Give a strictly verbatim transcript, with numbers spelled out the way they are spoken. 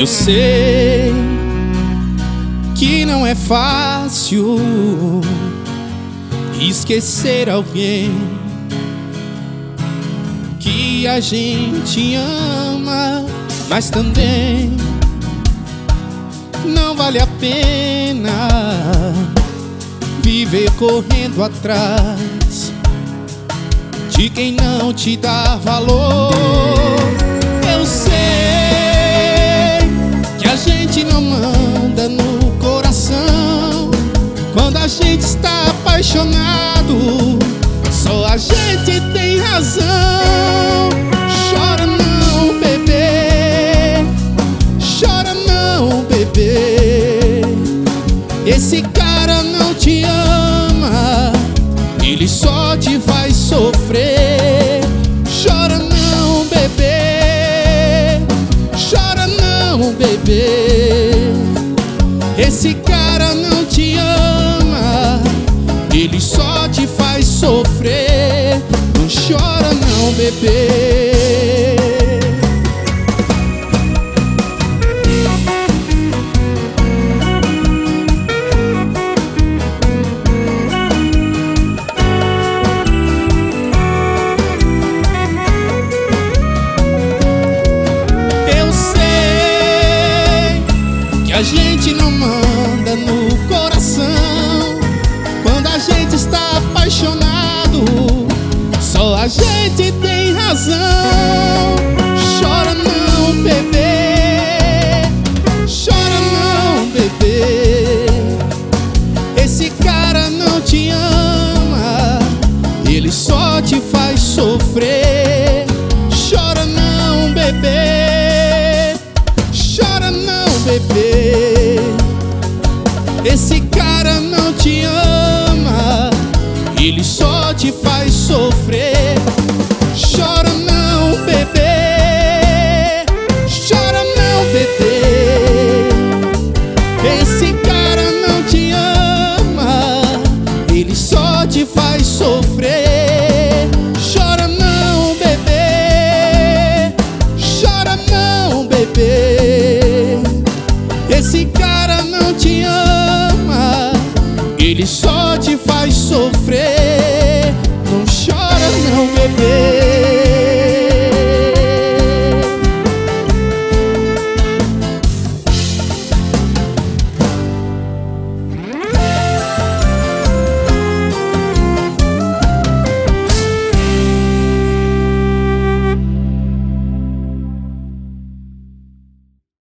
Eu sei que não é fácil esquecer alguém que a gente ama, mas também não vale a pena viver correndo atrás de quem não te dá valor. Eu sei que a gente não manda no coração quando a gente está apaixonado. Só a gente tem razão. Chora não, bebê, chora não, bebê. Esse cara não te ama, ele só te faz sofrer. Chora não, bebê, chora não, bebê. Esse cara não te ama, ele só te faz sofrer. Não chora não, bebê. A gente não manda no coração quando a gente está apaixonado. Só a gente tem razão. Chora não, bebê, chora não, bebê. Esse cara não te ama, ele só te faz sofrer. Chora não, bebê, chora não, bebê. Esse cara não te ama, ele só te faz sofrer. Chora não, bebê, chora não, bebê. Esse cara não te ama, ele só te faz sofrer. Chora não, bebê, chora não, bebê. Esse